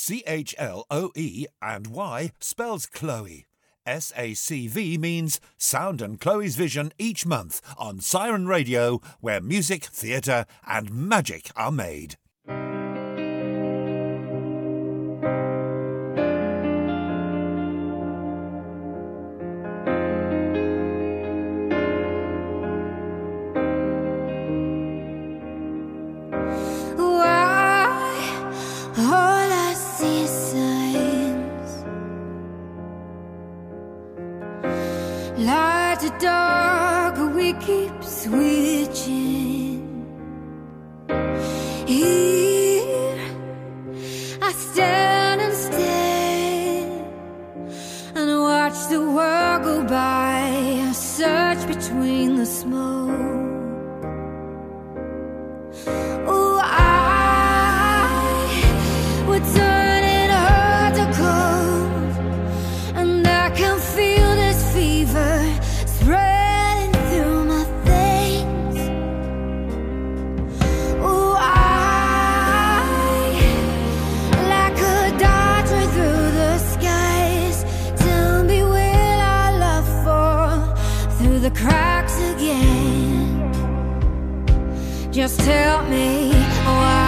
Chloe and Y spells Chloe. SACV means Sound and Chloe's Vision each month on Siren Radio, where music, theatre and magic are made. Light to dark, we keep switching. Here I stand and stare and watch the world go by. I search between the smoke. Oh, I would turn it hard to cold, and I can feel this fever spreading through my veins. Oh, I, like a dart right through the skies. Tell me, will our love fall through the cracks again? Just tell me why.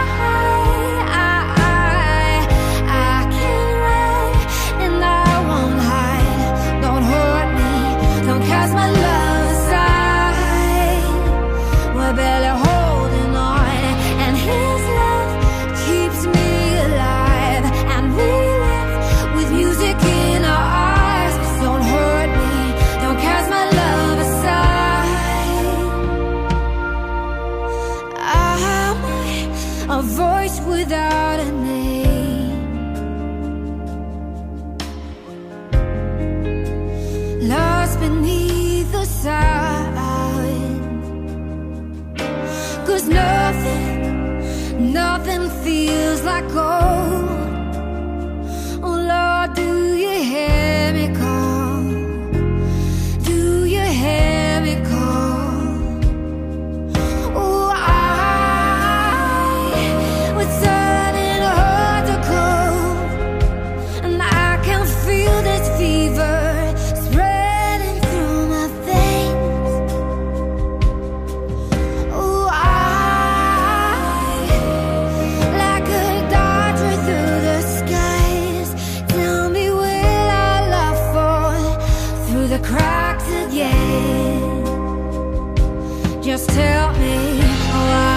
Cast my love aside, we're barely holding on, and his love keeps me alive, and we live with music in our eyes. Don't hurt me, don't cast my love aside. I'm a voice without a name, lost beneath the sound. 'Cause nothing feels like gold. Oh Lord, do you hear me call? Do you hear me call? Oh, I was turning hard to cold, and I can feel this fever spreading through my veins. Oh, I, like a dart right through the skies. Tell me, will our love fall through the cracks again? Just tell me why.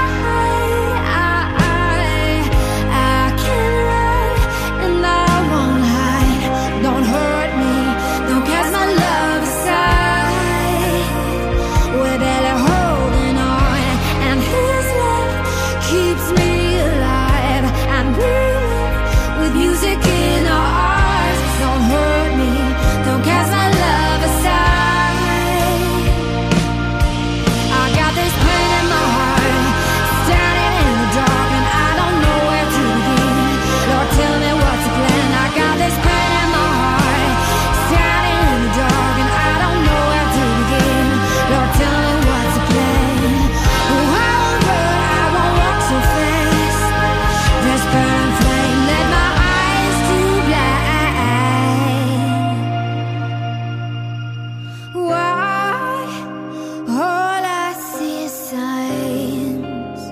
I can run and I won't hide. Don't hurt me, don't cast my love aside. We're barely holding on, and his love keeps me alive, and we live with music in our eyes. Don't hurt me, don't cast my love aside. I got this pain in my heart, standing in the dark, and I don't know where to begin. Lord, tell me what's the plan. I got this pain in my heart, standing in the dark, and I don't know where to begin. Lord, tell me what's the plan. Oh, I won't run, I won't walk so fast. This burning flame, let my eyes too blind. Why? All I see is signs.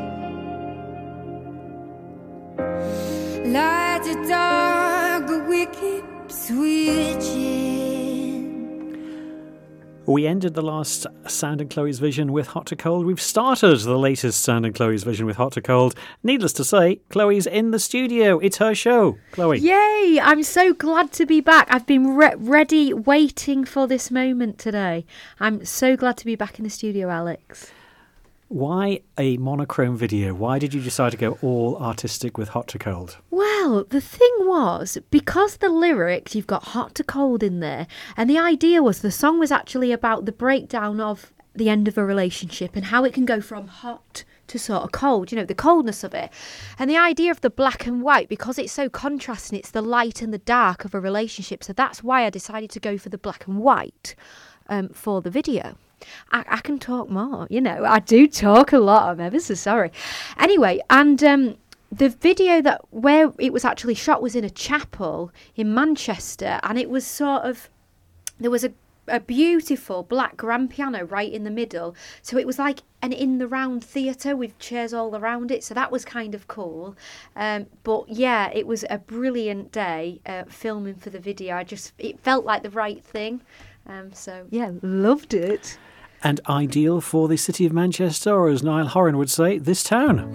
Light to dark, but we keep switching. We ended the last Sound and Chloe's Vision with Hot to Cold. We've started the latest Sound and Chloe's Vision with Hot to Cold. Needless to say, Chloe's in the studio. It's her show. Chloe. Yay! I'm so glad to be back. I've been ready, waiting for this moment today. I'm so glad to be back in the studio, Alex. Why a monochrome video? Why did you decide to go all artistic with Hot to Cold? Well, the thing was, because the lyrics, you've got hot to cold in there, and the idea was the song was actually about the breakdown of the end of a relationship and how it can go from hot to sort of cold, you know, the coldness of it. And the idea of the black and white, because it's so contrasting, it's the light and the dark of a relationship. So that's why I decided to go for the black and white for the video. I can talk more, you know. I do talk a lot. I'm ever so sorry. Anyway, and the video that where it was actually shot was in a chapel in Manchester, and it was sort of, there was a beautiful black grand piano right in the middle, so it was like an in the round theatre with chairs all around it, so that was kind of cool. But yeah, it was a brilliant day filming for the video. It felt like the right thing, so yeah, loved it. And ideal for the city of Manchester, or as Niall Horan would say, this town.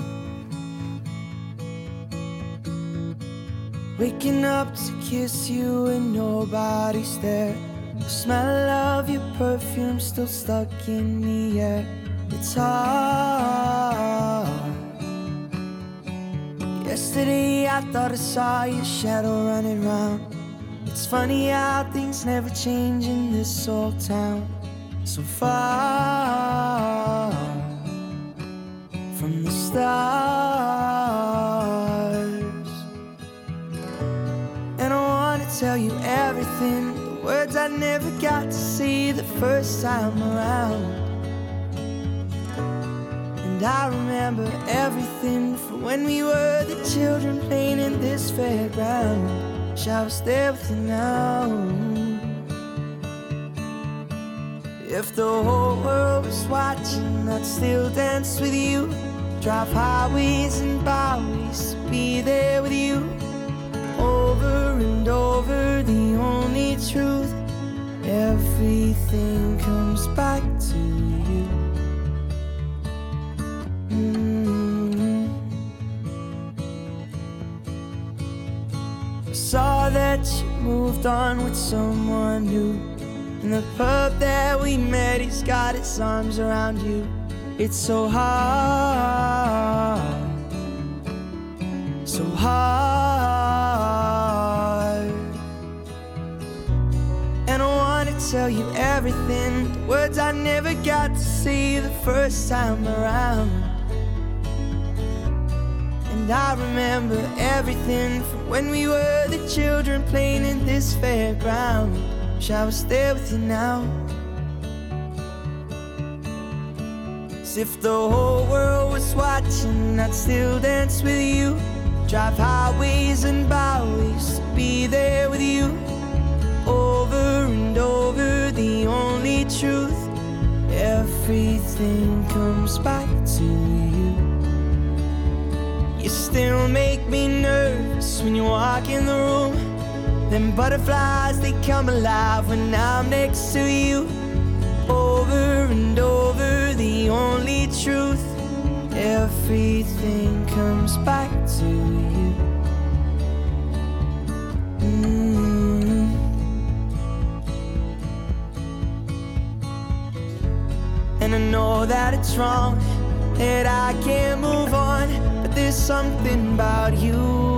Waking up to kiss you and nobody's there. The smell of your perfume still stuck in the air. It's hard. Yesterday I thought I saw your shadow running round. It's funny how things never change in this old town. So far from the stars. And I wanna tell you everything, words I never got to see the first time around. And I remember everything from when we were the children playing in this fairground. Wish I was there with you now. If the whole world was watching, I'd still dance with you. Drive highways and byways to be there with you. Over and over, the only truth. Everything comes back to you. I saw that you moved on with someone new. In the pub that we met, he's got his arms around you. It's so hard, so hard. And I wanna tell you everything, the words I never got to see the first time around. And I remember everything from when we were the children playing in this fairground. Wish I was there with you now. As if the whole world was watching, I'd still dance with you. Drive highways and byways to be there with you. Over and over, the only truth. Everything comes back to you. You still make me nervous when you walk in the room. Them butterflies, they come alive when I'm next to you. Over and over, the only truth. Everything comes back to you. And I know that it's wrong, that I can't move on, but there's something about you.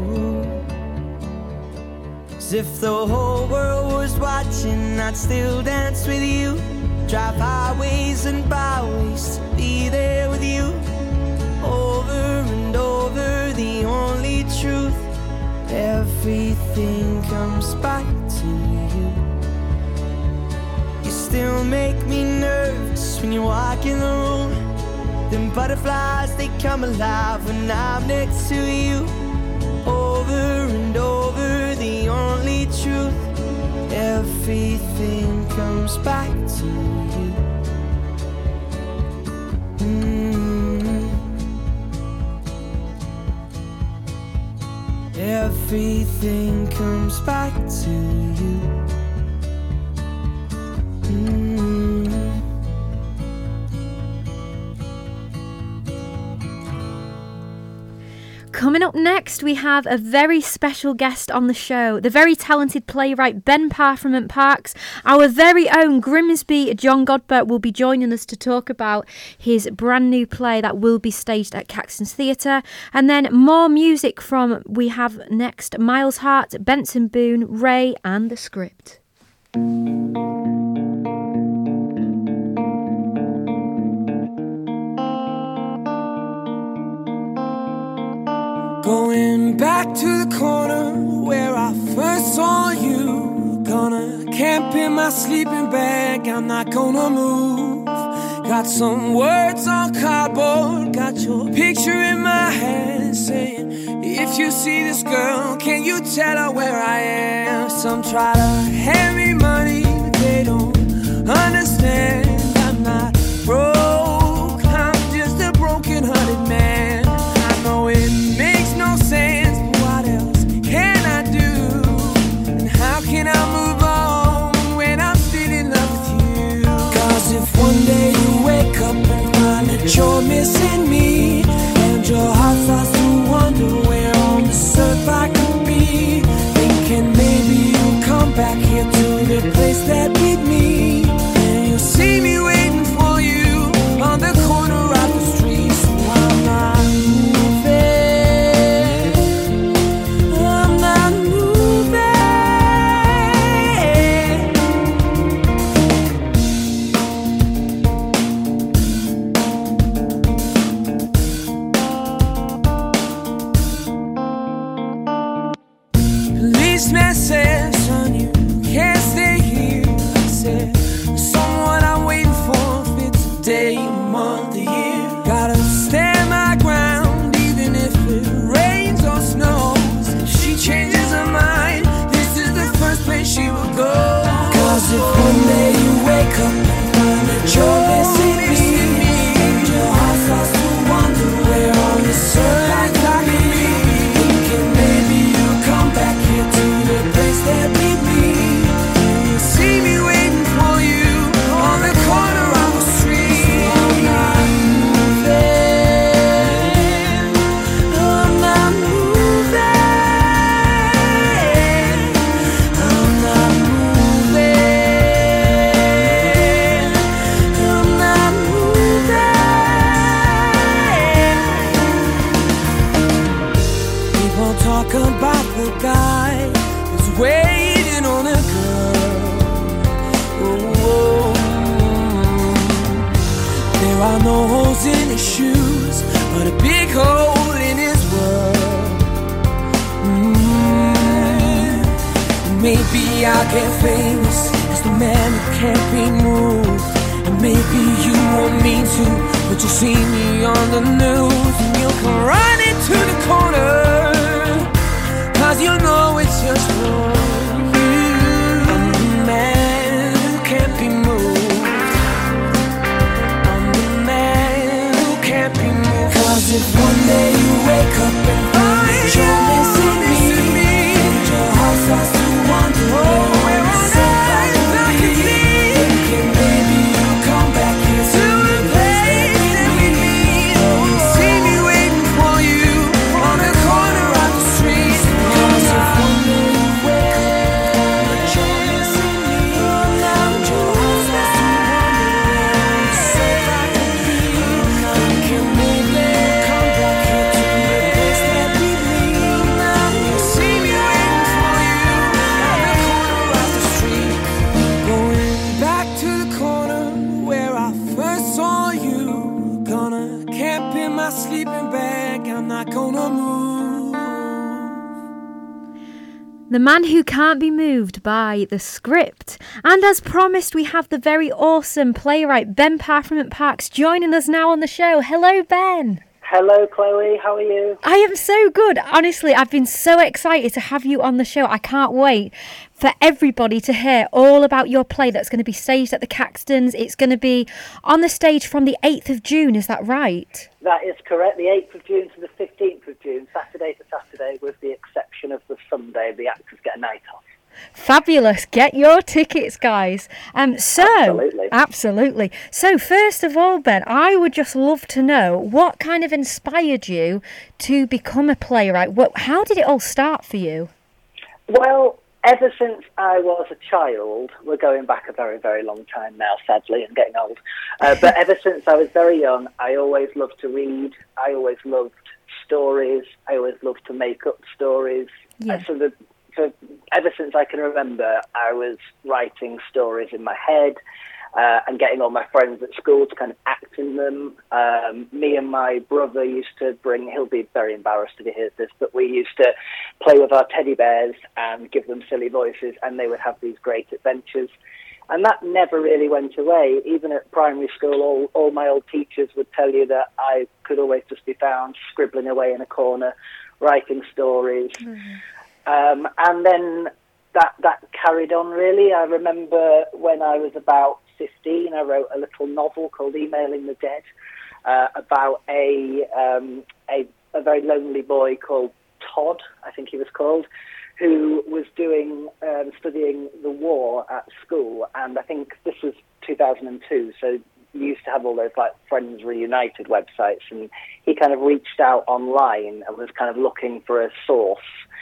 As if the whole world was watching, I'd still dance with you. Drive highways and byways to be there with you. Over and over, the only truth. Everything comes back to you. You still make me nervous when you walk in the room. Them butterflies, they come alive when I'm next to you. Over and over, the only truth. Everything comes back to you. Everything comes back to you. Coming up next, we have a very special guest on the show. The very talented playwright Ben Parfremont Parks. Our very own Grimsby John Godber will be joining us to talk about his brand new play that will be staged at Caxton's Theatre. And then more music from, we have next Miles Hart, Benson Boone, Ray and The Script. Going back to the corner where I first saw you. Gonna camp in my sleeping bag, I'm not gonna move. Got some words on cardboard, got your picture in my hand, saying, if you see this girl, can you tell her where I am? Some try to hand me money, but they don't understand. I'm not broke, I'm just a broken-hearted man. I know it makes no sense, but what else can I do? And how can I move on when I'm still in love with you? Cause if one day you wake up and find that you're missing me, and your heart starts to wonder where on this earth I could be, thinking maybe you'll come back here to the place that beat me, and you'll see me waiting for you on the corner of the street. So I'm not moving, I'm not moving. Policeman said, son, you can't stay here. I said, someone I'm waiting for, if it's a day, a month, a year. Gotta stand my ground, even if it rains or snows. If she changes her mind, this is the first place she will go. Cause if one day you wake up and find that you're missing me, and your heart starts to wonder where on this earth I could be, thinking maybe you'll come back here to the place that beat me, and you'll see me waiting for you on the corner of the street. I'm not moving, I'm not moving, I'm not moving, I'm not moving. People talk about the guy who's waiting on a girl. Oh, there are no holes in his shoes, but a big hole in his world. Maybe I'll get famous as the man who can't be moved, and maybe you won't mean to, but you'll see me on the news, and you'll come running to the corner, cause you know it's just for you. I'm the man who can't be moved, I'm the man who can't be moved. Cause if one day you wake up and find that you're missing me, and your heart starts to wonder where on this earth I could be, thinking maybe you'll come back here to the place that we meet, and see me waiting for you on the corner of the street. Cause if one day you wake up and you're missing me, and your heart starts to wonder where on this earth I could be, thinking maybe you'll come back here to the place that we meet, you'll see me waiting for you on the corner of the street. Going back to the corner where I first saw you. Gonna camp in my sleeping bag, I'm not gonna move. The Man Who Can't Be Moved by The Script. And as promised, we have the very awesome playwright Ben Parfront Parks joining us now on the show. Hello, Ben. Hello, Chloe. How are you? I am so good. Honestly, I've been so excited to have you on the show. I can't wait for everybody to hear all about your play that's going to be staged at the Caxtons. It's going to be on the stage from the 8th of June. Is that right? That is correct. The 8th of June to the 15th of June, Saturday to Saturday, with the exception of the Sunday. The actors get a night off. Fabulous. Get your tickets, guys. Absolutely. So first of all, Ben, I would just love to know what kind of inspired you to become a playwright. How did it all start for you? Well, ever since I was a child, we're going back a very, very long time now, sadly, and getting old. But ever since I was very young, I always loved to read. I always loved stories. I always loved to make up stories. Yeah. So ever since I can remember, I was writing stories in my head and getting all my friends at school to kind of act in them. Me and my brother used to he'll be very embarrassed if he hears this, but we used to play with our teddy bears and give them silly voices, and they would have these great adventures. And that never really went away. Even at primary school, all my old teachers would tell you that I could always just be found scribbling away in a corner, writing stories. And then that carried on, really. I remember when I was about 15, I wrote a little novel called Emailing the Dead, about a very lonely boy called Todd, I think he was called, who was studying the war at school. And I think this was 2002, so you used to have all those like Friends Reunited websites, and he kind of reached out online and was kind of looking for a source,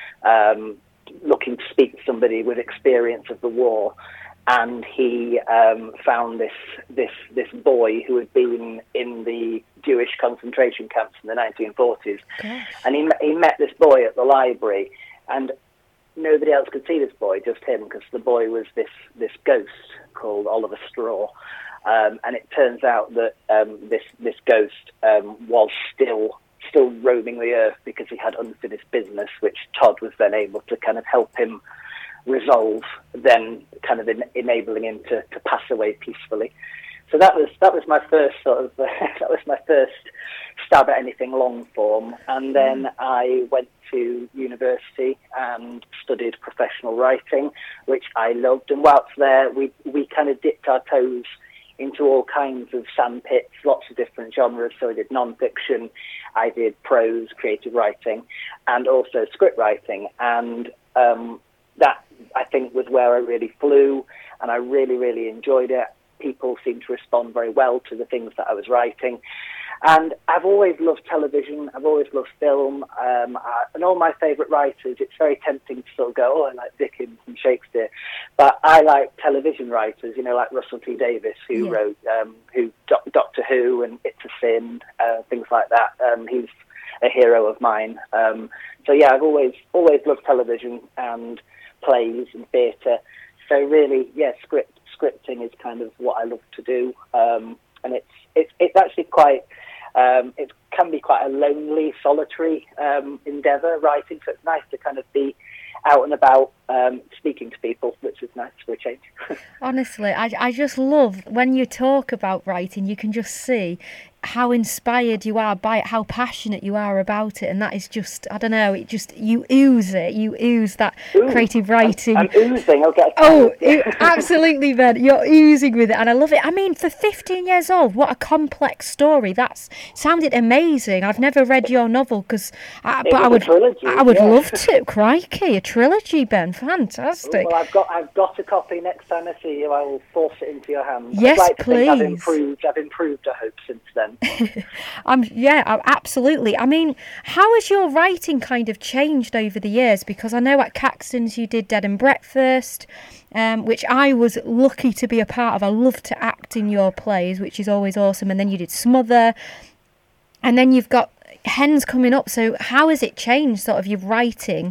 looking to speak to somebody with experience of the war. And he found this boy who had been in the Jewish concentration camps in the 1940s. Gosh. And he met this boy at the library, and nobody else could see this boy, just him, because the boy was this ghost called Oliver Straw. And it turns out that this ghost was still roaming the earth because he had unfinished business, which Todd was then able to kind of help him resolve, then kind of enabling him to pass away peacefully. So that was my first sort of that was my first stab at anything long form. And then I went to university and studied professional writing, which I loved. And whilst there, we kind of dipped our toes into all kinds of sandpits, lots of different genres. So I did non-fiction, I did prose, creative writing, and also script writing. And that, I think, was where I really flew, and I really, really enjoyed it. People seemed to respond very well to the things that I was writing. And I've always loved television, I've always loved film, and all my favourite writers, it's very tempting to sort of go, I like Dickens and Shakespeare, but I like television writers, like Russell T Davies, who wrote Doctor Who and It's a Sin, things like that. He's a hero of mine. So yeah, I've always loved television and plays and theatre. So really, yeah, scripting is kind of what I love to do, and it's actually quite. It can be quite a lonely, solitary endeavour, writing. So it's nice to kind of be out and about, speaking to people, which is nice for a change. Honestly, I just love when you talk about writing. You can just see how inspired you are by it, how passionate you are about it, and that is just, I don't know, you ooze that creative writing. I'm oozing, okay. Absolutely, Ben, you're oozing with it, and I love it. I mean, for 15 years old, what a complex story. That's sounded amazing. I've never read your novel, I would love to. Crikey, a trilogy, Ben, fantastic. Well, I've got a copy. Next time I see you, I will force it into your hands. Yes, I'd like to please. Think I've improved, I hope, since then. Absolutely. I mean, how has your writing kind of changed over the years? Because I know at Caxton's you did Dead and Breakfast, which I was lucky to be a part of. I love to act in your plays, which is always awesome. And then you did Smother, and then you've got Hens coming up. So how has it changed, sort of, your writing?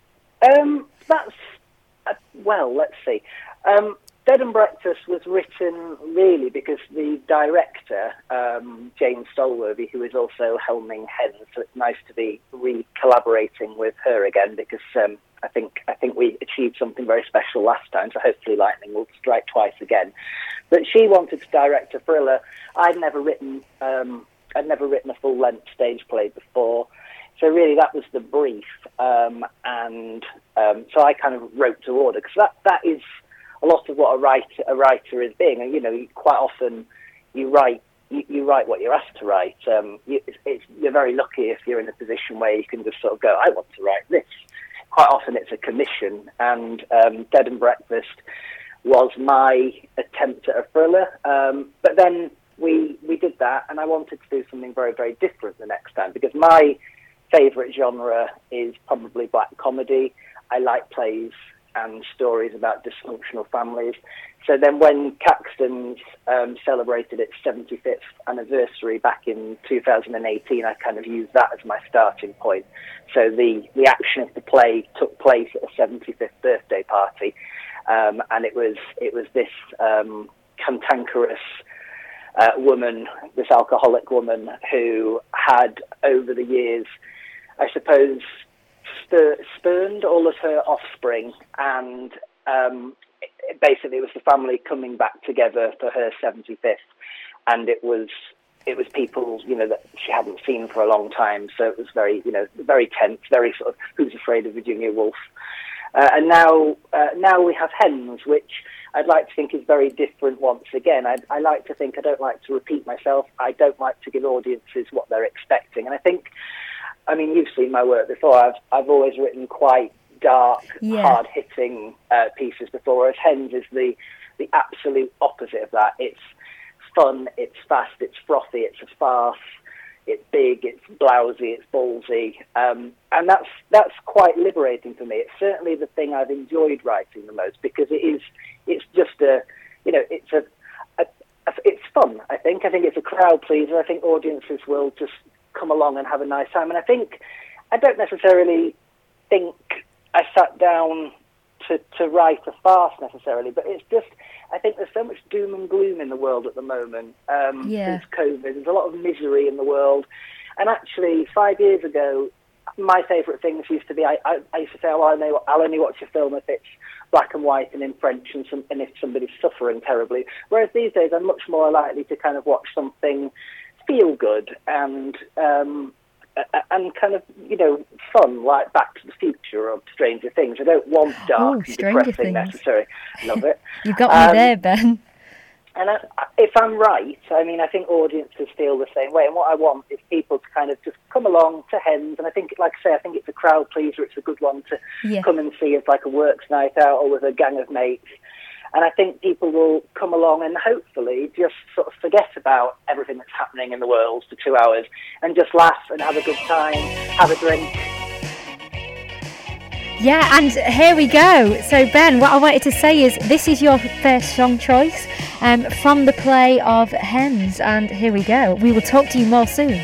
Let's see. Dead and Breakfast was written really because the director, Jane Stolworthy, who is also helming Hens, so it's nice to be re-collaborating with her again, because I think we achieved something very special last time, so hopefully lightning will strike twice again. But she wanted to direct a thriller. I'd never written a full-length stage play before, so really that was the brief, and so I kind of wrote to order, because that is a lot of what a writer is being. And, quite often you write what you're asked to write. You're very lucky if you're in a position where you can just sort of go, I want to write this. Quite often it's a commission, and Dead and Breakfast was my attempt at a thriller. But then we did that, and I wanted to do something very, very different the next time, because my favourite genre is probably black comedy. I like plays and stories about dysfunctional families. So then when Caxton's celebrated its 75th anniversary back in 2018, I kind of used that as my starting point. So the action of the play took place at a 75th birthday party, and it was this cantankerous woman, this alcoholic woman, who had over the years, I suppose, spurned all of her offspring and Basically, it was the family coming back together for her 75th, and it was people, that she hadn't seen for a long time. So it was very, very tense, very sort of Who's Afraid of Virginia Woolf. And now we have Hens, which I'd like to think is very different once again. I like to think I don't like to repeat myself. I don't like to give audiences what they're expecting. And I think, you've seen my work before. I've always written quite dark, hard-hitting pieces before, whereas Hens is the absolute opposite of that. It's fun, it's fast, it's frothy, it's a farce, it's big, it's blousy, it's ballsy, and that's quite liberating for me. It's certainly the thing I've enjoyed writing the most, because it's just it's fun. I think it's a crowd pleaser. I think audiences will just come along and have a nice time, and I don't necessarily think I sat down to write a farce necessarily, but it's just, I think there's so much doom and gloom in the world at the moment since COVID. There's a lot of misery in the world. And actually, 5 years ago, my favourite things used to be, I used to say, I'll only watch a film if it's black and white and in French and if somebody's suffering terribly. Whereas these days, I'm much more likely to kind of watch something feel good and kind of, fun, like Back to the Future or Stranger Things. I don't want dark and depressing necessarily. Love it. You got me there, Ben. And if I'm right, I think audiences feel the same way. And what I want is people to kind of just come along to Hens. And I think, like I say, I think it's a crowd pleaser. It's a good one to come and see as like a works night out or with a gang of mates. And I think people will come along and hopefully just sort of forget about everything that's happening in the world for 2 hours and just laugh and have a good time, have a drink. Yeah, and here we go. So, Ben, what I wanted to say is this is your first song choice from the play of Hens. And here we go. We will talk to you more soon.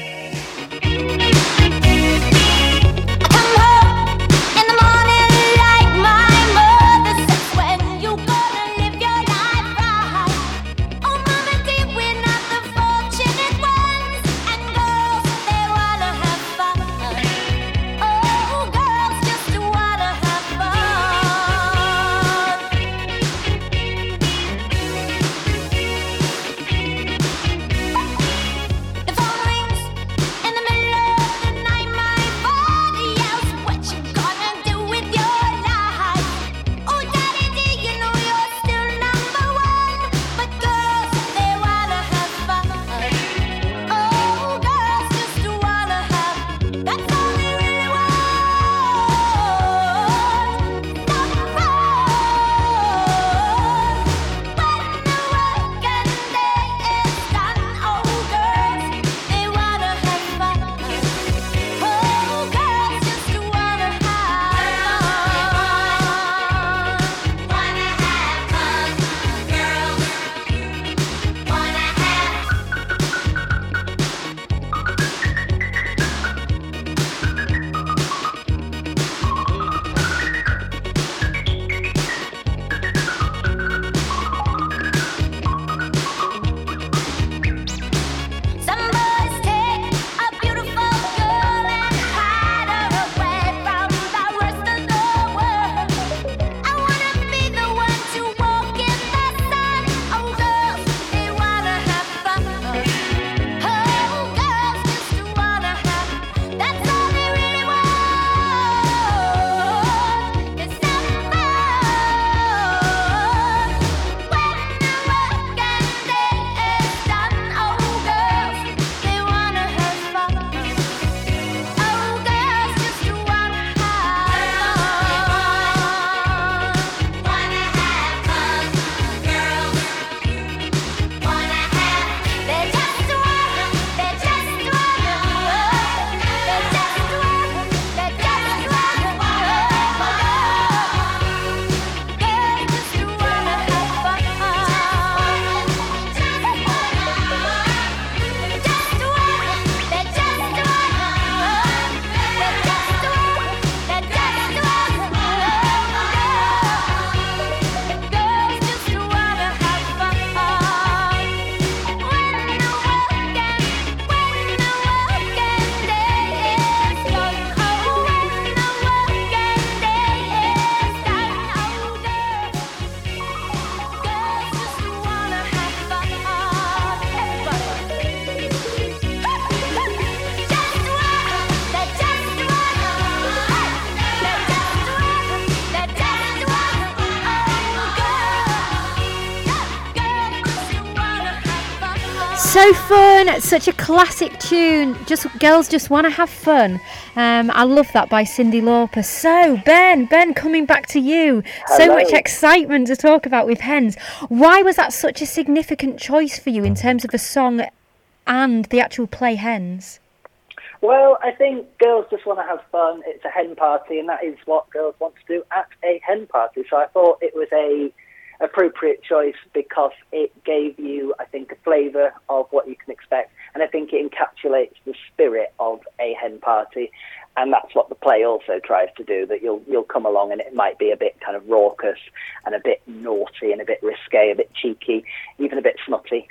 So fun. It's such a classic tune. Girls just want to have fun. I love that by Cyndi Lauper. So, Ben, coming back to you. Hello. So much excitement to talk about with Hens. Why was that such a significant choice for you in terms of the song and the actual play Hens? Well, I think girls just want to have fun. It's a hen party, and that is what girls want to do at a hen party. So I thought it was a appropriate choice because it gave you, I think, a flavour of what you can expect, and I think it encapsulates the spirit of a hen party, and that's what the play also tries to do. That you'll come along and it might be a bit kind of raucous and a bit naughty and a bit risque, a bit cheeky, even a bit smutty.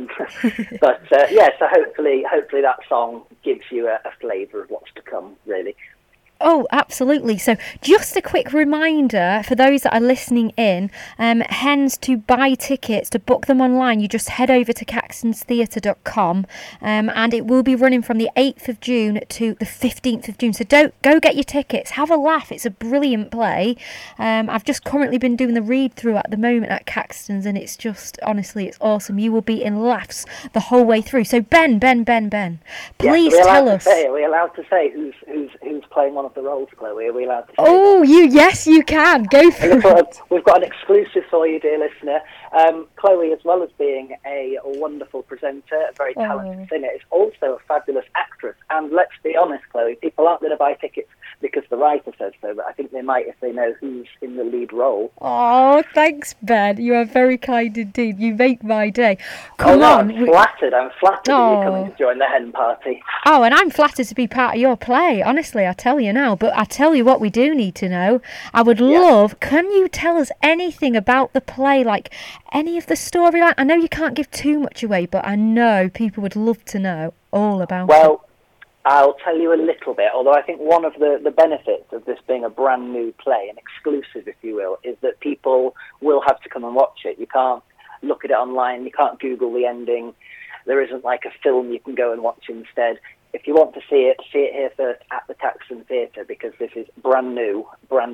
But so hopefully that song gives you a flavour of what's to come, really. Oh, absolutely. So just a quick reminder for those that are listening in, Hens, to buy tickets, to book them online, you just head over to caxtonstheatre.com, and it will be running from the 8th of June to the 15th of June. So go get your tickets. Have a laugh. It's a brilliant play. I've just currently been doing the read-through at the moment at Caxton's, and it's just, honestly, it's awesome. You will be in laughs the whole way through. So Ben, please tell us. Are we allowed to say who's playing one of the roles, Chloe? Are we allowed to say Yes, you can. Go for it. We've got an exclusive for you, dear listener. Chloe, as well as being a wonderful presenter, a very talented singer, is also a fabulous actress. And let's be honest, Chloe, people aren't going to buy tickets because the writer says so, but I think they might if they know who's in the lead role. Oh, thanks, Ben. You are very kind indeed. You make my day. I'm flattered. I'm flattered that you're coming to join the hen party. Oh, and I'm flattered to be part of your play. Honestly, I tell you now. But I tell you what we do need to know. I would love, can you tell us anything about the play, like any of the storyline? I know you can't give too much away, but I know people would love to know all about it. Well, I'll tell you a little bit, although I think one of the benefits of this being a brand new play, an exclusive, if you will, is that people will have to come and watch it. You can't look at it online, you can't Google the ending, there isn't like a film you can go and watch instead. If you want to see it here first at the Caxton Theatre, because this is brand new.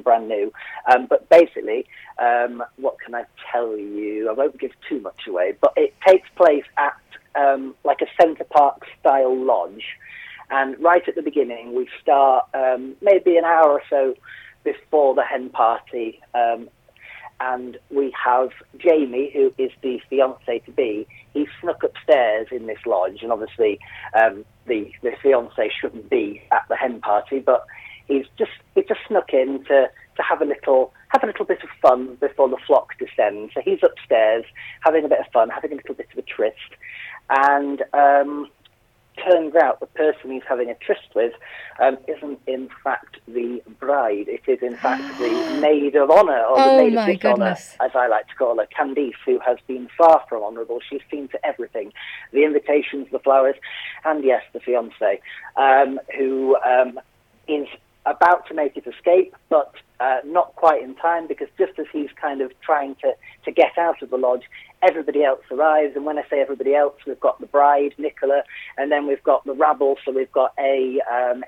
But basically, what can I tell you? I won't give too much away, but it takes place at like a Centre Park style lodge. And right at the beginning, we start maybe an hour or so before the hen party, and we have Jamie, who is the fiancé-to-be. He's snuck upstairs in this lodge, and obviously the fiancé shouldn't be at the hen party, but he's just snuck in to have a little bit of fun before the flock descends. So he's upstairs having a bit of fun, having a little bit of a tryst, and turns out the person he's having a tryst with isn't in fact the bride. It is in fact the maid of honour, or the maid of dishonour, as I like to call her, Candice, who has been far from honourable. She's seen to everything, the invitations, the flowers, and yes, the fiancé, who is about to make his escape, but not quite in time, because just as he's kind of trying to get out of the lodge, everybody else arrives. And when I say everybody else, we've got the bride, Nicola, and then we've got the rabble. So we've got an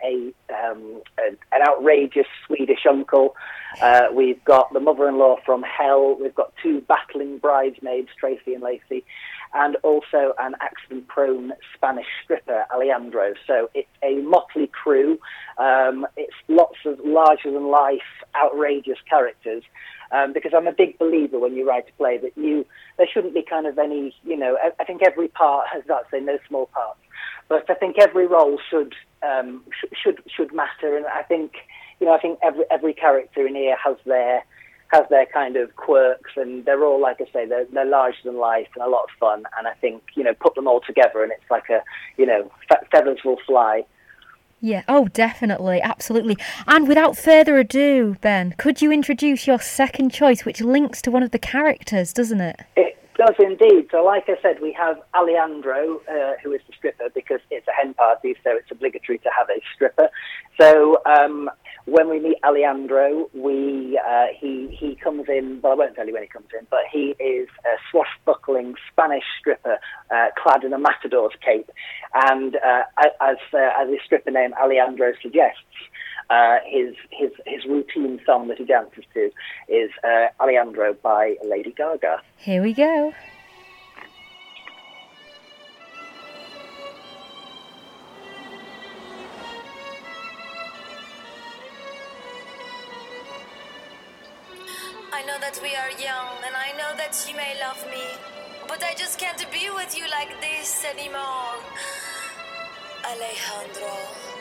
outrageous Swedish uncle. We've got the mother-in-law from hell. We've got two battling bridesmaids, Tracy and Lacey, and also an accident-prone Spanish stripper, Alejandro. So it's a motley crew. It's lots of larger-than-life, outrageous characters. Because I'm a big believer when you write a play that there shouldn't be kind of any, I think every part has got to say no small parts, but I think every role should matter, and I think every character in here has their kind of quirks, and they're all, like I say, they're larger than life and a lot of fun, and I think put them all together and it's like feathers will fly. Yeah, oh, definitely, absolutely. And without further ado, Ben, could you introduce your second choice, which links to one of the characters, doesn't it? It does indeed. So like I said, we have Alejandro, who is the stripper, because it's a hen party, so it's obligatory to have a stripper. So when we meet Alejandro, he comes in, well, I won't tell you when he comes in, but he is a swashbuckling Spanish stripper clad in a matador's cape. And as his stripper name Alejandro suggests, his routine song that he dances to is Alejandro by Lady Gaga. Here we go. I know that we are young, and I know that you may love me, but I just can't be with you like this anymore. Alejandro.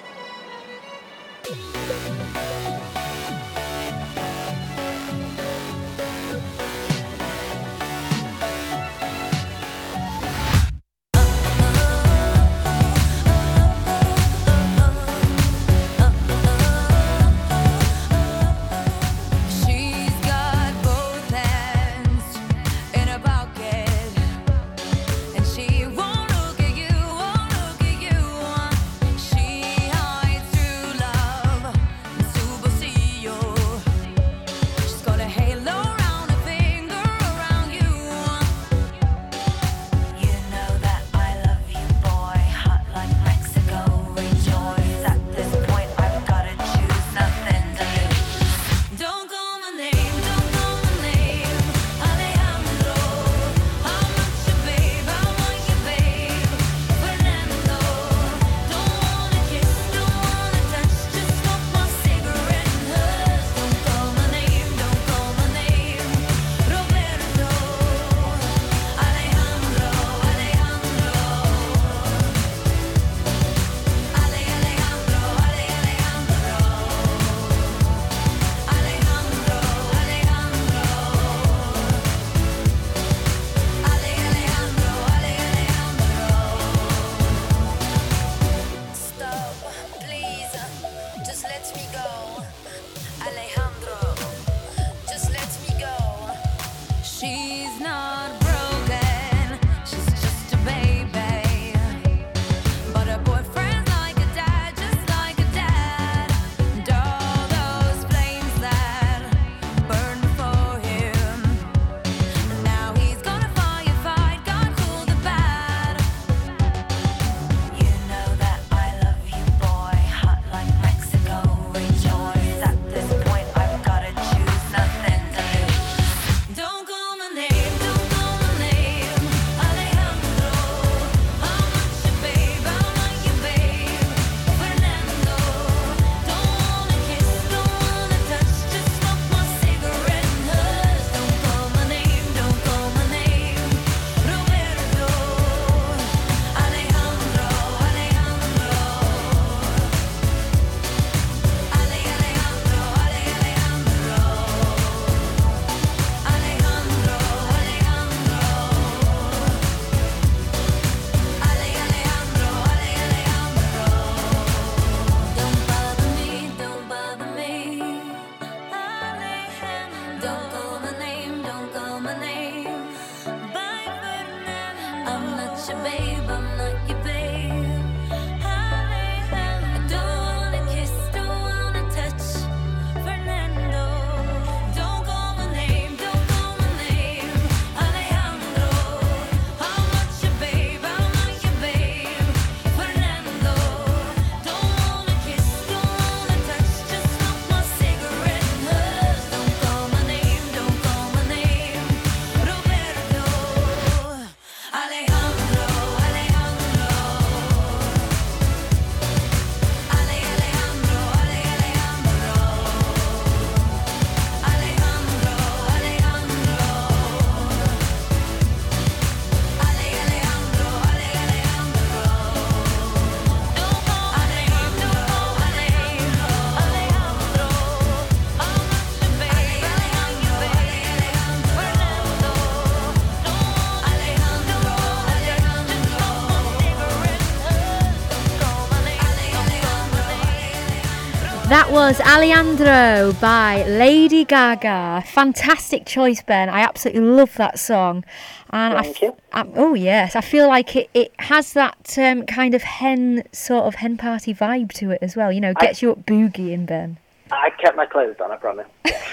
That was Alejandro by Lady Gaga. Fantastic choice, Ben. I absolutely love that song. And Thank you. Oh yes, I feel like it has that kind of hen party vibe to it as well. You know, gets you up boogieing, Ben. I kept my clothes on, I promise.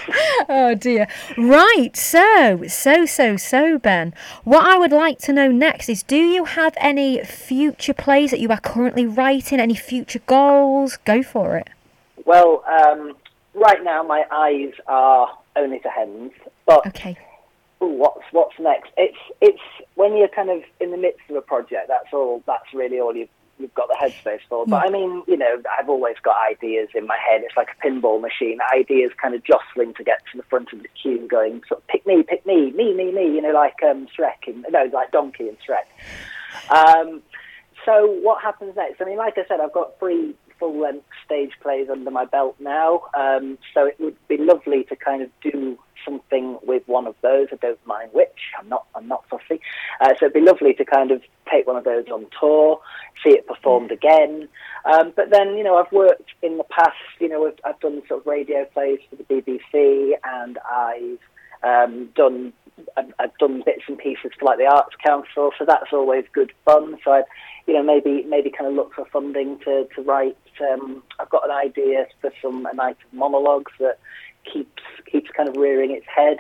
Oh dear. Right, so Ben, what I would like to know next is, do you have any future plays that you are currently writing, any future goals? Go for it. Well, right now my eyes are only to hens, but okay. What's next? It's when you're kind of in the midst of a project. That's really all you've you've got the headspace for. But I mean, you know, I've always got ideas in my head. It's like a pinball machine. Ideas kind of jostling to get to the front of the queue, going sort of pick me, me. You know, like like Donkey and Shrek. So what happens next? I mean, like I said, I've got 3 full-length stage plays under my belt now. So it would be lovely to kind of do something with one of those. I don't mind which. I'm not fussy. So it'd be lovely to kind of take one of those on tour, see it performed again. But then, you know, I've worked in the past. You know, I've done sort of radio plays for the BBC, and I've done bits and pieces for like the Arts Council. So that's always good fun. So I'd, you know, maybe kind of look for funding to write. I've got an idea for a night of monologues that keeps kind of rearing its head.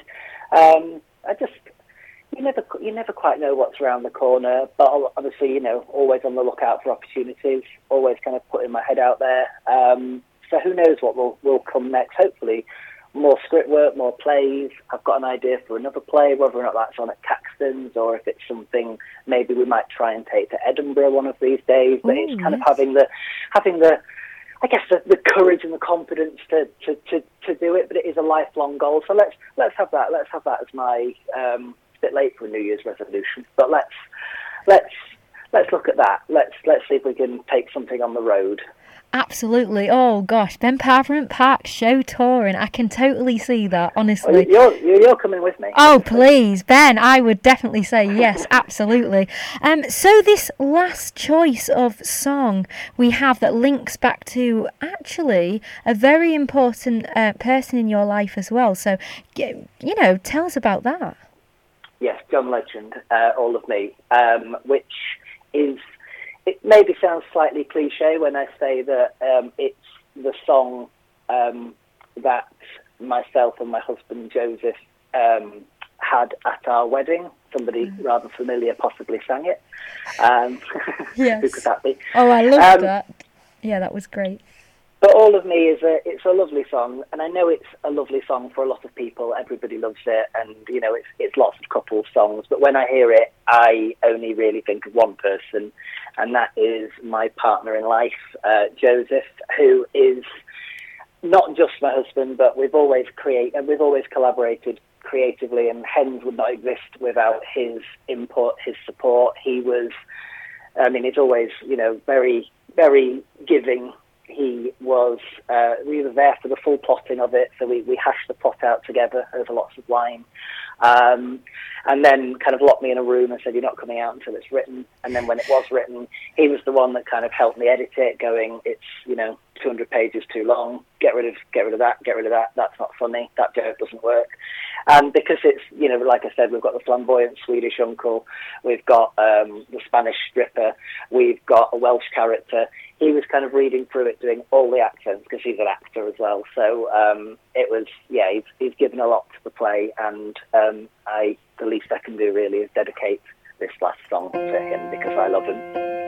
You never quite know what's around the corner, but obviously, you know, always on the lookout for opportunities, always kind of putting my head out there. So who knows what will come next? Hopefully more script work, more plays. I've got an idea for another play, whether or not that's on at Caxton's or if it's something maybe we might try and take to Edinburgh one of these days. But it's kind of having the I guess the courage and the confidence to do it. But it is a lifelong goal. So let's have that. Let's have that as my it's a bit late for a New Year's resolution, but let's look at that. Let's see if we can take something on the road. Absolutely. Oh gosh, Ben Parliament Park show touring. I can totally see that, honestly. You're coming with me. Oh please, Ben, I would definitely say yes, absolutely. So this last choice of song we have that links back to actually a very important person in your life as well. So, you know, tell us about that. Yes, John Legend, All of Me, which is... It maybe sounds slightly cliche when I say that it's the song that myself and my husband Joseph had at our wedding. Somebody rather familiar possibly sang it. Yes. Who could that be? Oh, I love that. Yeah, that was great. But All of Me it's a lovely song, and I know it's a lovely song for a lot of people. Everybody loves it, and you know it's lots of couple songs. But when I hear it, I only really think of one person, and that is my partner in life, Joseph, who is not just my husband, but we've always collaborated creatively, and Hens would not exist without his input, his support. He's always, you know, very, very giving. He was, we were there for the full plotting of it, so we hashed the plot out together over lots of wine. And then kind of locked me in a room and said, you're not coming out until it's written. And then when it was written, he was the one that kind of helped me edit it, going, it's, you know, 200 pages too long, get rid of that, that's not funny, that joke doesn't work. And because it's, you know, like I said, we've got the flamboyant Swedish uncle, we've got the Spanish stripper, we've got a Welsh character. He was kind of reading through it, doing all the accents, because he's an actor as well. So it was, yeah, he's given a lot to the play, and the least I can do really is dedicate this last song to him, because I love him.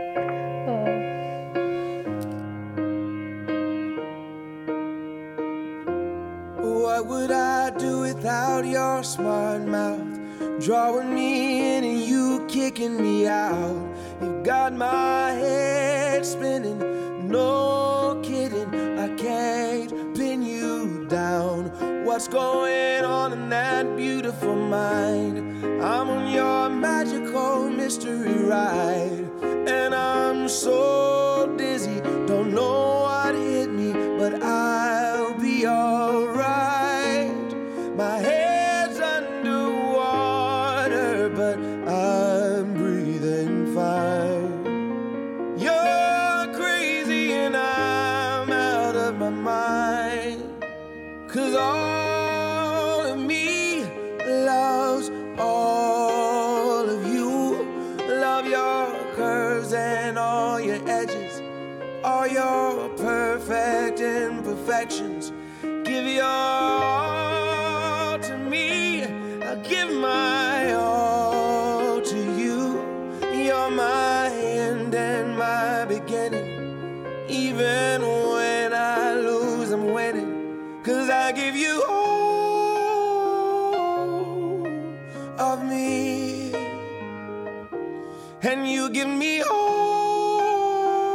What would I do without your smart mouth? Drawing me in and you kicking me out. You've got my head spinning, no kidding. I can't pin you down. What's going on in that beautiful mind? I'm on your magical mystery ride, and I'm so dizzy, don't know what hit me, but I'll be alright. My head's underwater, but I'm breathing fine. You're crazy and I'm out of my mind, 'cause all of me loves all of you. Love your curves and all your edges, all your perfect imperfections. Give your all to me, I'll give my all to you. You're my end and my beginning. Even when I lose, I'm winning, 'cause I give you all of me, and you give me all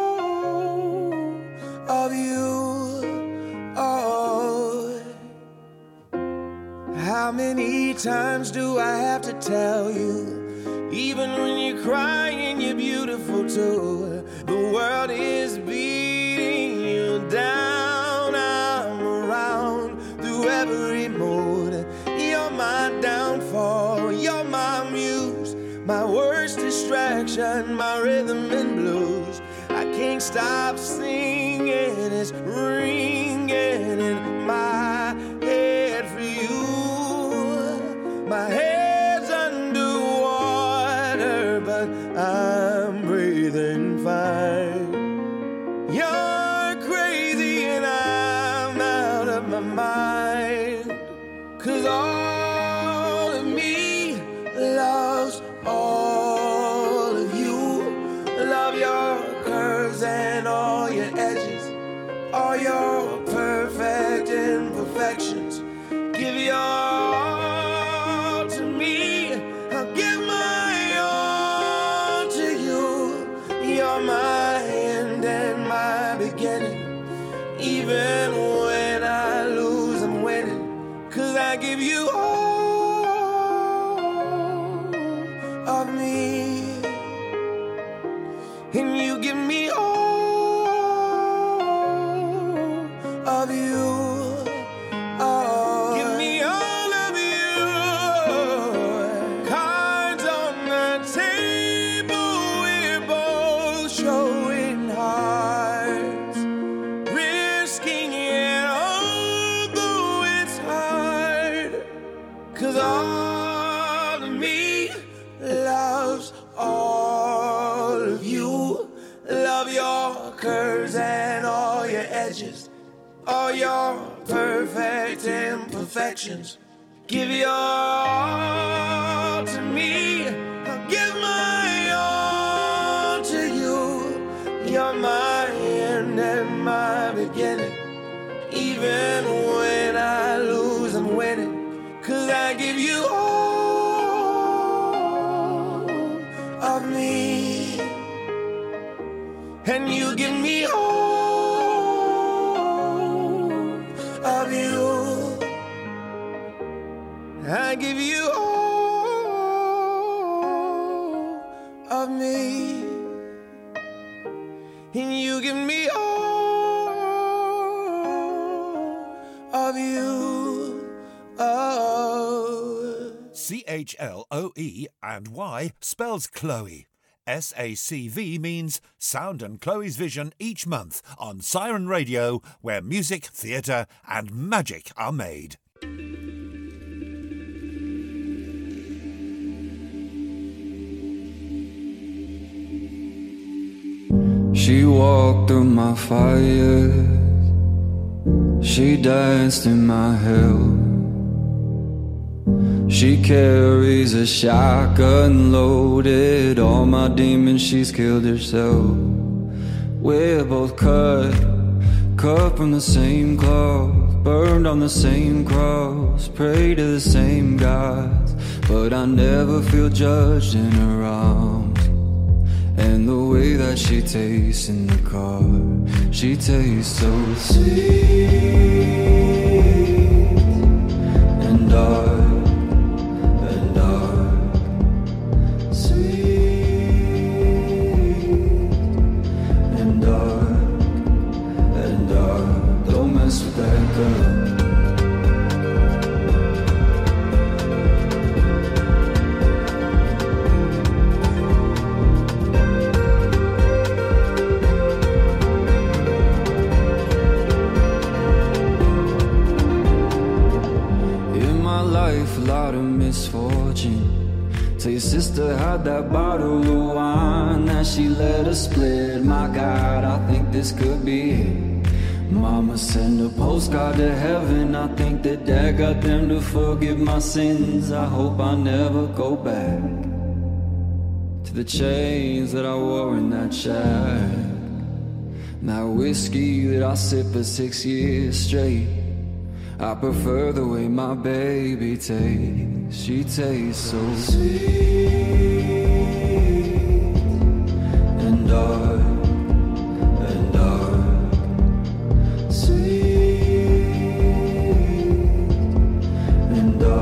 How many times do I have to tell you? Even when you're crying, you're beautiful too. The world is beating you down. I'm around through every mood. You're my downfall, you're my muse, my worst distraction, my rhythm and blues. I can't stop singing, it's ringing in my head for you. My head's underwater, but I'm breathing fine. You're crazy and I'm out of my mind. 'Cause all of me loves all of you. Love your curves and all your edges, all your perfect imperfections. Give your all to me, I'll give my all to you. You're my end and my beginning. Even when I lose, I'm winning. 'Cause I give you all of me, and you give me all of you. Oh, give me all of you. Cards on the table, we're both showing hearts, risking it although it's hard. 'Cause all of me loves all of you. Love your curves and all your edges, all your perfect imperfections. Give your all to me, I'll give my all to you. You're my end and my beginning. Even when I lose, I'm winning. 'Cause I give you all of me, and you give me all of you. I give you all of me, and you give me all of you. Oh. CHLOE and Y spells Chloe. SACV means Sound and Chloe's Vision each month on Siren Radio, where music, theatre and magic are made. She walked through my fire, she danced in my hell. She carries a shotgun loaded, all my demons she's killed herself. We're both cut from the same cloth, burned on the same cross, pray to the same gods, but I never feel judged in her arms. And the way that she tastes in the car, she tastes so sweet and dark. With that girl, in my life a lot of misfortune. Tell your sister had that bottle of wine that she let us split. My God, I think this could be it. Mama sent a postcard to heaven. I think that Dad got them to forgive my sins. I hope I never go back to the chains that I wore in that shack, and that whiskey that I sipped for 6 years straight. I prefer the way my baby tastes. She tastes so sweet and dark. Sweet and dark.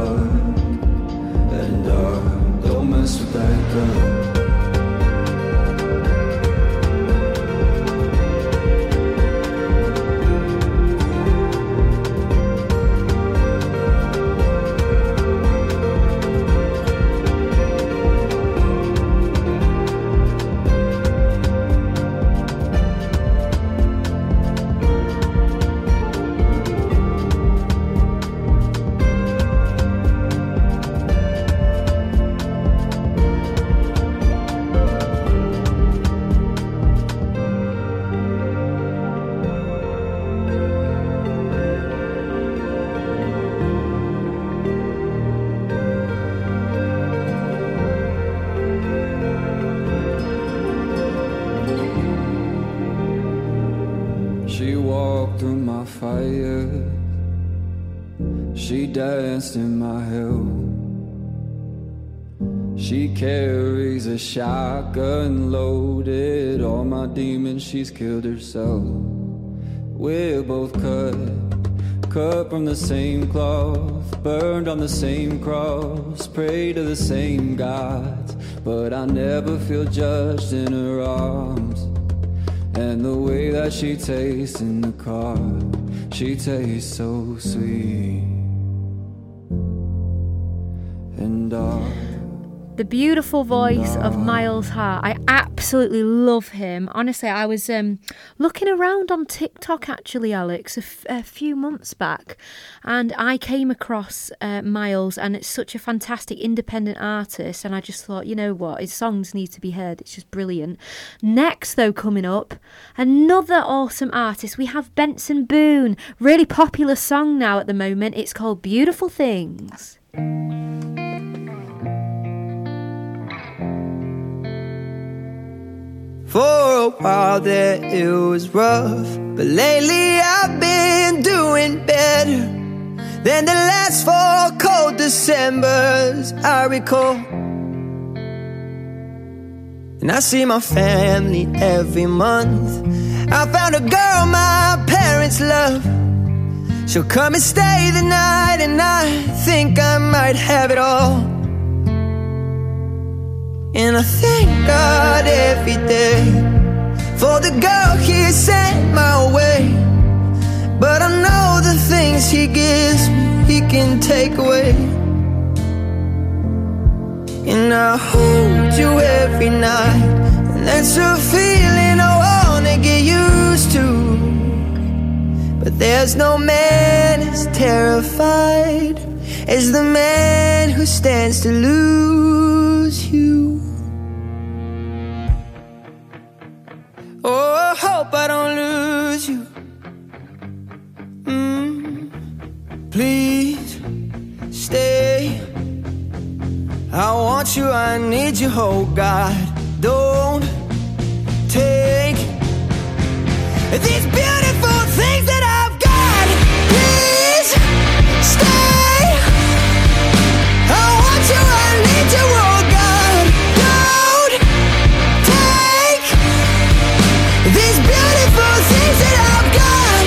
fire. She danced in my hell. She carries a shotgun loaded. All my demons, she's killed herself. We're both cut from the same cloth, burned on the same cross, pray to the same gods. But I never feel judged in her arms. And the way that she tastes in the car, she tastes so sweet. And the beautiful voice of Miles Hart. I absolutely love him. Honestly, I was looking around on TikTok, actually, Alex, a few months back, and I came across Miles, and it's such a fantastic independent artist, and I just thought, you know what, his songs need to be heard. It's just brilliant. Next, though, coming up, another awesome artist. We have Benson Boone. Really popular song now at the moment. It's called Beautiful Things. For a while there it was rough, but lately I've been doing better than the last 4 cold Decembers I recall. And I see my family every month. I found a girl my parents love. She'll come and stay the night, and I think I might have it all. And I thank God every day for the girl He sent my way. But I know the things He gives me, He can take away. And I hold you every night, and that's a feeling I wanna get used to. But there's no man as terrified as the man who stands to lose you. Oh, I hope I don't lose you. Please stay. I want you, I need you, oh God. Don't take these beautiful things that I've got. Please stay. I want you, I need you, oh God. Don't take these beautiful things that I've got.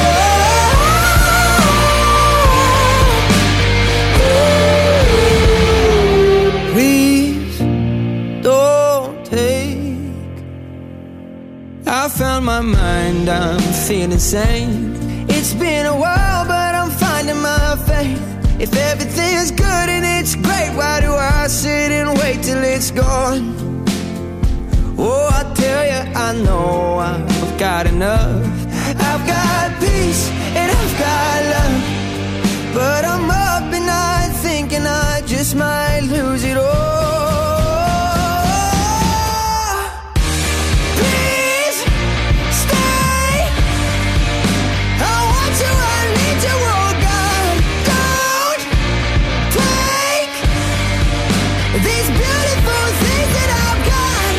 Oh, please don't take. I found my mind, I'm feeling sane. It's been a while, but I'm finding my faith. If everything's good and it's great, why do I sit and wait till it's gone? Oh, I tell you, I know I've got enough. I've got peace and I've got love. But I'm up at night thinking I just might lose it all. Please stay. I want you, I need you, oh God. Don't take these beautiful things that I've got.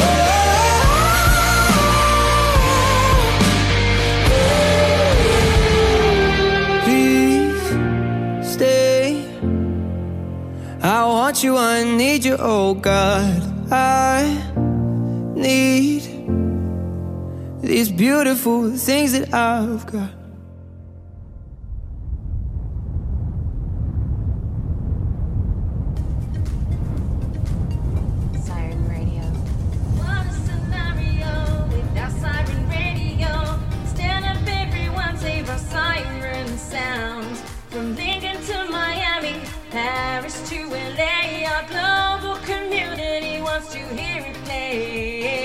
Please stay. I want you, I need you, oh God. I need these beautiful things that I've got. Siren Radio. What a scenario without Siren Radio. Stand up, everyone, save our siren sound. From Lincoln to Miami, Paris to LA, our global community wants to hear it play.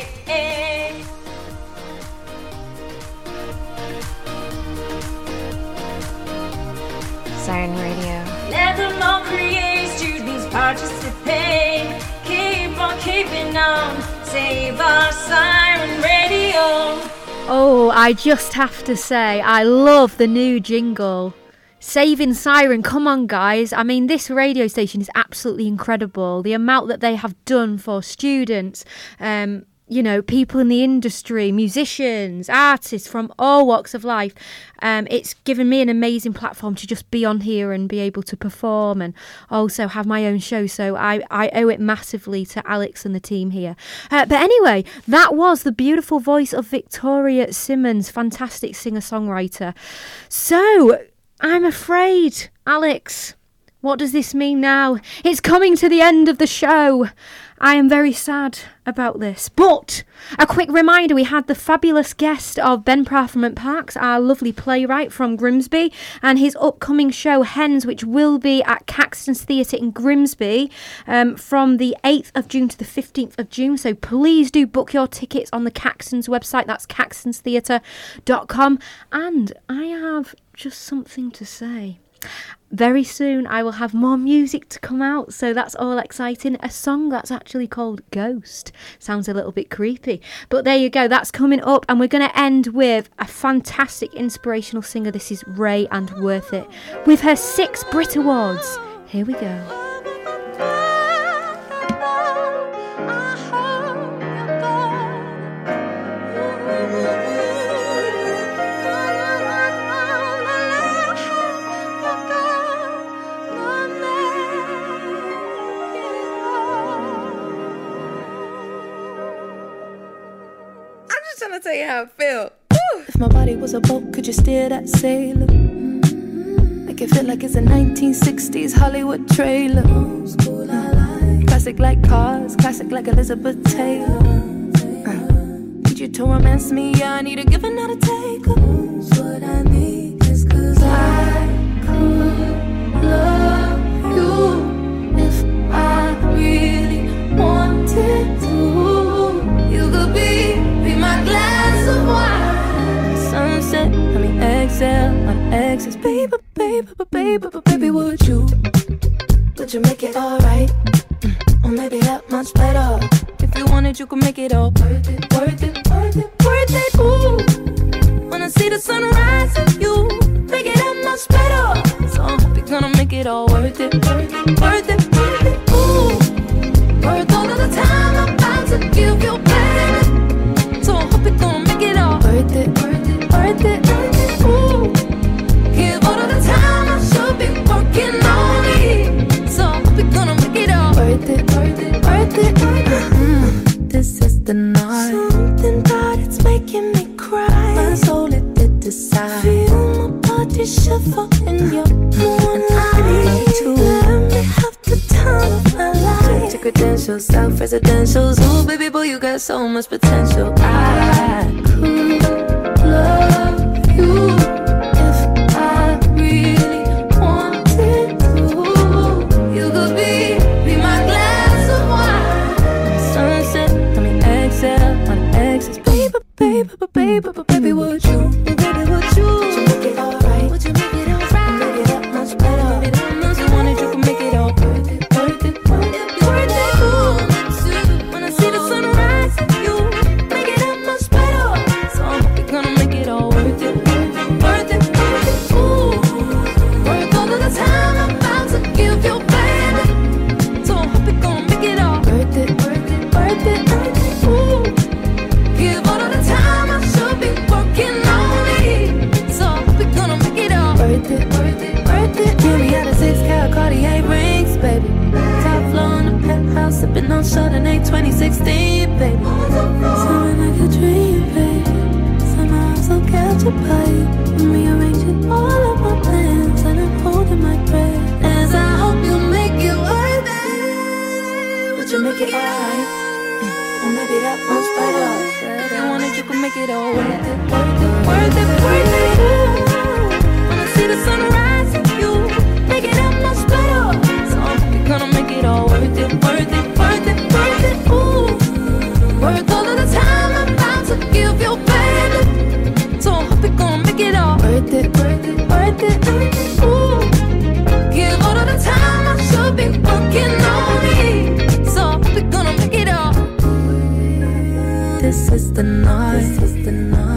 Siren Radio. Let them all create, students participate. Keep on keeping on, save our Siren Radio. Oh, I just have to say, I love the new jingle. Saving Siren, come on guys. I mean, this radio station is absolutely incredible. The amount that they have done for students, you know, people in the industry, musicians, artists from all walks of life. It's given me an amazing platform to just be on here and be able to perform and also have my own show. So I owe it massively to Alex and the team here. But anyway, that was the beautiful voice of Victoria Simmons, fantastic singer-songwriter. So I'm afraid, Alex, what does this mean now? It's coming to the end of the show. I am very sad about this. But a quick reminder, we had the fabulous guest of Ben Parfament Parks, our lovely playwright from Grimsby, and his upcoming show, Hens, which will be at Caxton's Theatre in Grimsby from the 8th of June to the 15th of June. So please do book your tickets on the Caxton's website. That's caxtonstheatre.com. And I have just something to say. Very soon I will have more music to come out, so that's all exciting. A song that's actually called Ghost. Sounds a little bit creepy, but there you go, that's coming up. And we're going to end with a fantastic inspirational singer. This is Ray and Worth It with her 6 Brit Awards. Here we go. I'll tell you how I feel. Woo! If my body was a boat, could you steer that sailor? Make it feel like it's a 1960s Hollywood trailer. Classic like cars, classic like Elizabeth Taylor. Need you to romance me, yeah, I need a give and not a take. What I need is 'cause I could love you if I really wanted to. You could be my glass of wine. Sunset, let me exhale on exes. Baby, baby, baby, baby, would you make it alright? Or maybe that much better. If you wanted, you could make it all worth it, worth it, worth it, worth it. Ooh, when I see the sunrise of you, make it that much better. So I hope you're gonna make it all worth it, worth it, worth it, worth it. Ooh, worth all of the time I'm about to give you, baby. So I hope you're gonna make it all worth it, worth it, worth it, worth it. Ooh, give all of the time I should be working on it. So I hope you're gonna make it all worth it, worth it, worth it, worth it. This is the night. Something about it's making me cry. My soul it did decide. Feel my body shiver in your own. I need to let me have the time of my life. Check your credentials, self-residentials. Ooh, baby boy, you got so much potential. I could love you if I really wanted to. You could be my glass of wine. Sunset, let me exhale on exes. Baby, baby, baby, baby, would you? Baby, would you make it alright? Would you make it alright? Make it that much better. Make it that much. You wanted, you could make it all worth it, worth it, worth it, worth it. Ooh, when I see the sunrise, you make it that much better. So I hope you're gonna make it all worth it, worth it, worth it. Ooh, worth all of the time I'm about to give you, baby. So I hope you're gonna make it all worth it, worth it, worth it, worth it. Ooh, give all of the time I should be working on it. So I hope you're gonna make it all worth it, worth it, worth it. Give me out of 6-carat Cartier rings, baby. Top floor in the penthouse, sipping on Chardonnay 2016, baby. Someone like a dream, baby. Somehow I'm so captured by you. I'm rearranging all of my plans, and I'm holding my breath as I hope you make it worth it. Would you make it alright? Or maybe that much better. If you wanted, you could make it all worth it, worth it, worth it, worth it. Ooh, when I see the sunrise of you, make it that much better. So I hope you're gonna make it all worth it, worth it, worth it, worth it. Ooh, worth all of the time I'm about to give you, baby. So I hope you're gonna make it all worth it, worth it, worth it, worth it. Ooh, give all of the time I should be working on it. So I hope you're gonna make it all. This is the night. This is the night.